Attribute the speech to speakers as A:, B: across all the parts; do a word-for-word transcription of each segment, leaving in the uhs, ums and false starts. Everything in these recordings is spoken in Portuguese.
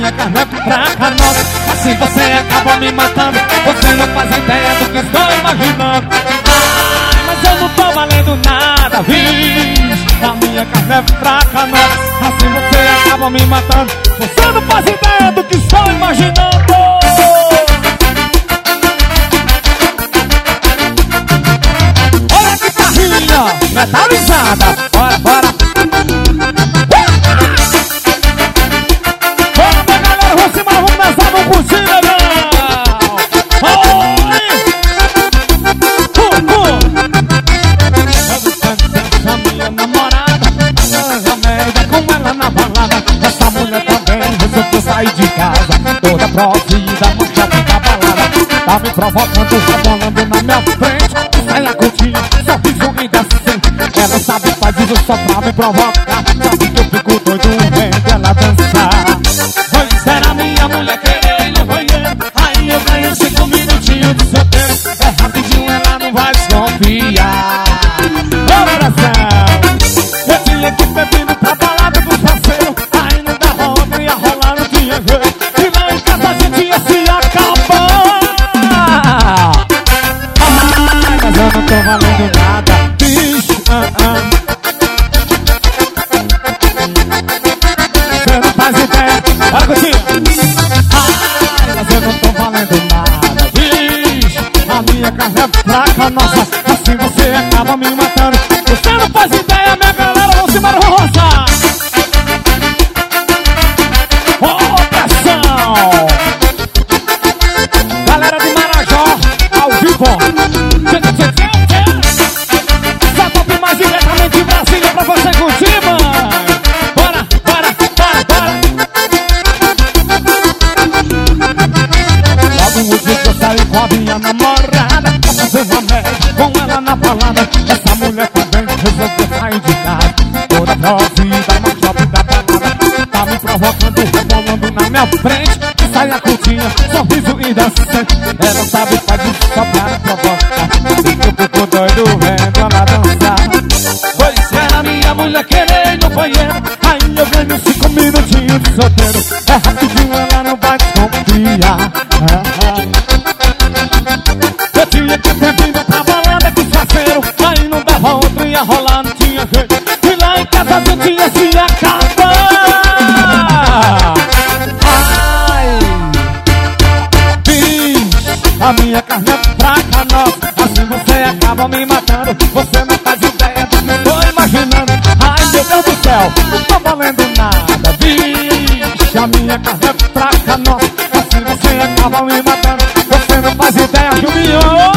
A: minha carne é fraca, nossa. Assim você acaba me matando. Você não faz ideia do que estou imaginando. Ai, mas eu não tô valendo nada, vixe. A minha carne é fraca, nossa. Assim você acaba me matando. Você não faz ideia do que estou imaginando. Olha que carrinha metalizada. Bora, bora. Sair de casa, toda provida, mancha da balada. Tá me provocando, rebolando na minha frente. Sai a curtinha, sorriso indecente. Ela sabe, faz isso só pra me provocar. Sabe que eu fico doido vendo ela dançar. Pois era minha mulher querendo banheiro. Aí eu ganho cinco minutinhos de solteiro. É rapidinho, ela não vai desconfiar. Ô coração, eu tinha que ter vindo pra balada dos parceiros. Aí não dá roda, ia rolar, não tinha jeito. E lá em casa a gente ia se acabar. Ai, mas eu não tô valendo nada, bicho. ah, ah. Você não faz ideia. Olha, Coutinho. Ai, mas eu não tô valendo nada, bicho. A minha carne é fraca, nossa. Assim você acaba me matando. Você não faz ideia, minha galera. Vamos embora, vamos roçar. Oh, pressão! Galera de Marajó, ao vivo. Essa top mais diretamente de Brasília pra você curtir, mãe. Bora, bora, bora, bora. Logo um dia que eu saí com a minha namorada pra fazer uma média com ela na balada. Essa mulher também resolveu sair de casa, toda provida, no shopping da balada. Tá me provocando, rebolando na minha frente. Sai a curtinha, sorriso indecente. Ela sabe, faz isso só pra me provocar. Eu fico doido vendo ela dançar. Pois era minha mulher querer ir no banheiro. Aí eu ganho cinco minutinhos de solteiro. É rapidinho, ela não vai desconfiar. Eu tinha que ter vindo pra balada com os parceiros. Aí não dava outro, ia rolar, não tinha jeito. E lá em casa a gente ia se acabar. Ai, bicho, a minha carne é fraca, nossa. Assim você acaba me matando. Você não faz ideia do que eu tô imaginando. Ai, meu Deus do céu, não tô valendo nada, bicho. A minha carne é fraca, nossa. Assim você acaba me matando. Você não faz ideia, Juninho.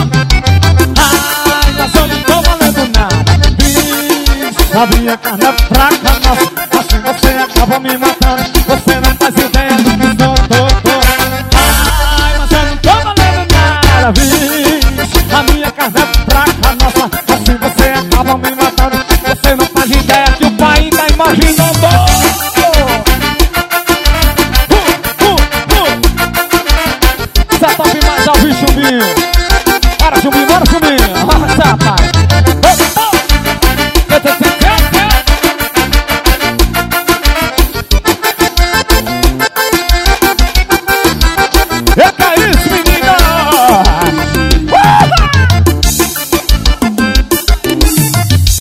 A: Ai, mas eu não tô valendo nada, bicho. A minha carne é fraca, nossa. Assim você acaba me matando. Você não faz ideia do que sou, tô, tô. Ai, mas eu não tô valendo nada, bicho. A minha carne é fraca, nossa. Assim você acaba me matando. Você não faz ideia que o pai tá imaginando. Uh, uh, uh. Essa top mais ao bicho, Binho.